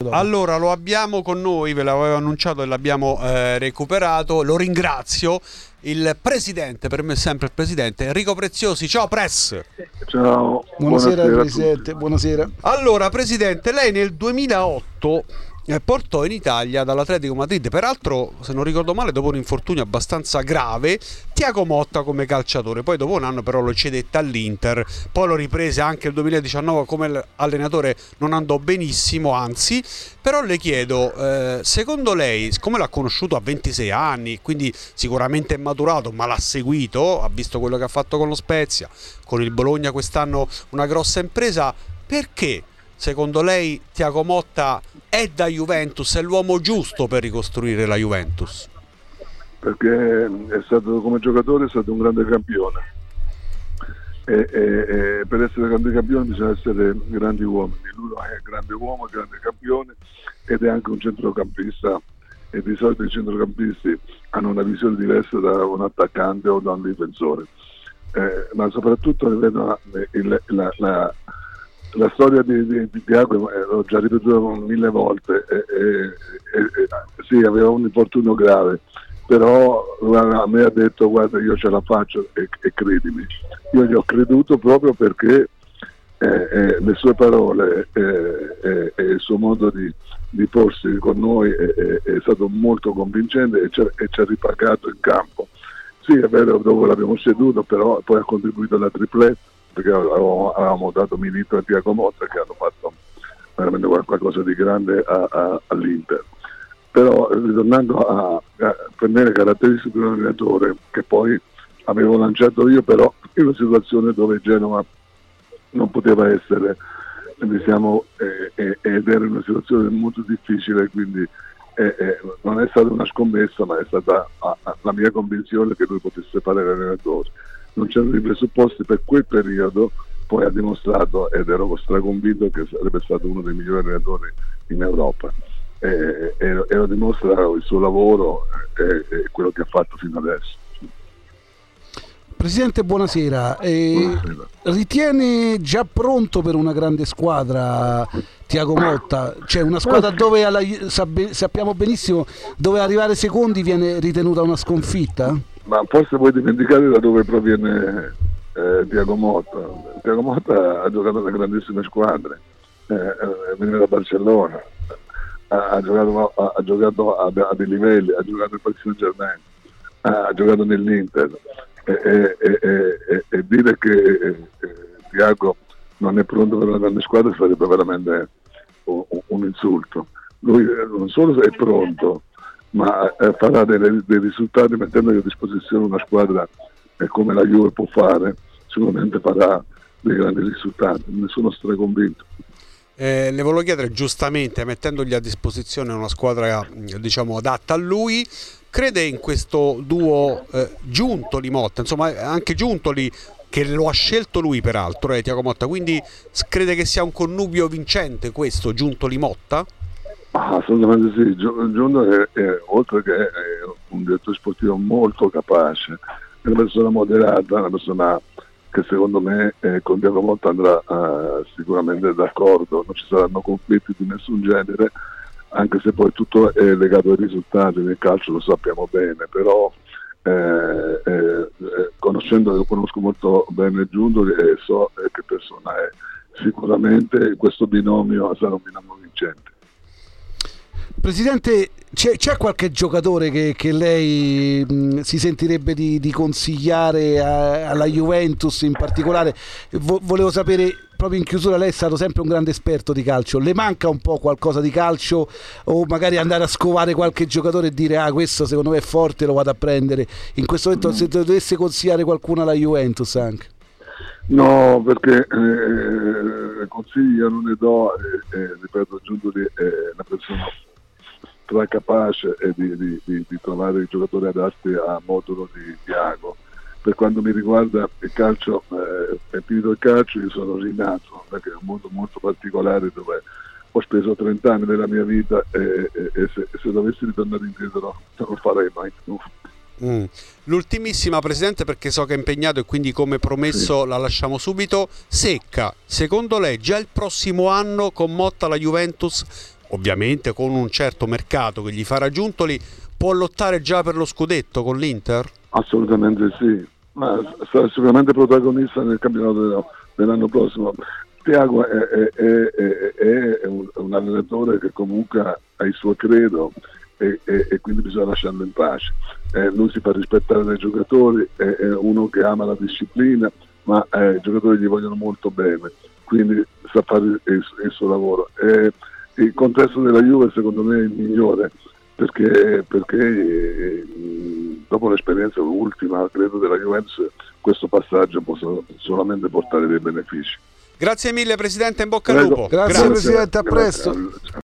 dopo. Allora, lo abbiamo con noi, ve l'avevo annunciato e l'abbiamo recuperato. Lo ringrazio. Il presidente, per me è sempre il presidente, Enrico Preziosi. Ciao Press. Ciao. Buonasera Presidente, buonasera. Allora, Presidente, lei nel 2008 portò in Italia dall'Atletico Madrid, peraltro, se non ricordo male, dopo un infortunio abbastanza grave, Thiago Motta come calciatore. Poi dopo un anno però lo cedette all'Inter, poi lo riprese anche il 2019 come allenatore, non andò benissimo, anzi. Però le chiedo, secondo lei, siccome l'ha conosciuto a 26 anni, quindi sicuramente è maturato, ma l'ha seguito, ha visto quello che ha fatto con lo Spezia, con il Bologna quest'anno una grossa impresa, perché secondo lei Thiago Motta è da Juventus, è l'uomo giusto per ricostruire la Juventus? Perché è stato, come giocatore, è stato un grande campione e per essere grandi campioni bisogna essere grandi uomini. Lui è grande uomo, grande campione ed è anche un centrocampista, e di solito i centrocampisti hanno una visione diversa da un attaccante o da un difensore, ma soprattutto vedo la storia di Thiago, l'ho già ripetuta 1000 volte, sì, aveva un infortunio grave, però a me ha detto: guarda, io ce la faccio e credimi. Io gli ho creduto proprio perché le sue parole e il suo modo di porsi con noi è stato molto convincente e ci ha ripagato in campo. Sì, è vero, dopo l'abbiamo ceduto, però poi ha contribuito alla tripletta, perché avevamo dato Milito e Thiago Motta, che hanno fatto veramente qualcosa di grande all'Inter. Però ritornando per me le caratteristiche di un allenatore che poi avevo lanciato io, però in una situazione dove Genova non poteva essere, diciamo, ed era una situazione molto difficile, quindi non è stata una scommessa, ma è stata la mia convinzione che lui potesse fare l'allenatore. Non c'erano i presupposti per quel periodo, poi ha dimostrato, ed ero straconvinto che sarebbe stato uno dei migliori allenatori in Europa, e lo dimostra il suo lavoro e quello che ha fatto fino adesso. Presidente, buonasera. Buonasera. Ritiene già pronto per una grande squadra Thiago Motta? Cioè una squadra dove sappiamo benissimo dove arrivare secondi viene ritenuta una sconfitta? Ma forse vuoi dimenticare da dove proviene Thiago Motta. Thiago Motta ha giocato nelle grandissime squadre, veniva da Barcellona, ha giocato a dei livelli, ha giocato al Paris Saint-Germain, ha giocato nell'Inter, e dire che Thiago non è pronto per una grande squadra sarebbe veramente un insulto. Lui non solo è pronto, ma farà dei risultati mettendo a disposizione una squadra come la Juve può fare. Sicuramente farà dei grandi risultati, ne sono straconvinto. Le volevo chiedere, giustamente, mettendogli a disposizione una squadra diciamo adatta a lui, crede in questo duo Giuntoli-Motta, insomma anche Giuntoli che lo ha scelto lui peraltro, Thiago Motta, quindi crede che sia un connubio vincente questo Giuntoli-Motta? Assolutamente sì. Giuntoli è, oltre che è un direttore sportivo molto capace, è una persona moderata, una persona che secondo me con Thiago Motta andrà sicuramente d'accordo, non ci saranno conflitti di nessun genere, anche se poi tutto è legato ai risultati nel calcio, lo sappiamo bene, però conosco molto bene Giuntoli e so che persona è. Sicuramente questo binomio sarà un binomio vincente. Presidente, c'è qualche giocatore che lei si sentirebbe di consigliare alla Juventus in particolare? Volevo sapere, proprio in chiusura, lei è stato sempre un grande esperto di calcio, le manca un po' qualcosa di calcio, o magari andare a scovare qualche giocatore e dire questo secondo me è forte, lo vado a prendere? In questo momento se dovesse consigliare qualcuno alla Juventus anche? No, perché consigli io non ne do, ripeto, Giuntoli è una persona tra capace e di trovare i giocatori adatti a modulo di Thiago. Per quanto mi riguarda il calcio, è finito il calcio, io sono rinato, perché è un mondo molto particolare dove ho speso 30 anni della mia vita e se dovessi ritornare indietro non lo farei mai più. L'ultimissima, Presidente, perché so che è impegnato e quindi come promesso la lasciamo subito. Secca, secondo lei già il prossimo anno con Motta la Juventus ovviamente con un certo mercato che gli farà giuntoli, può lottare già per lo scudetto con l'Inter? Assolutamente sì, ma sarà sicuramente protagonista nel campionato dell'anno prossimo. Thiago è un allenatore che comunque ha il suo credo e quindi bisogna lasciarlo in pace. Lui si fa rispettare dai giocatori, è uno che ama la disciplina, ma i giocatori gli vogliono molto bene, quindi sa fare il suo lavoro. Il contesto della Juve secondo me è il migliore, perché dopo l'esperienza ultima, credo, della Juventus, questo passaggio può solamente portare dei benefici. Grazie mille Presidente, in bocca al lupo. Grazie Presidente, a presto.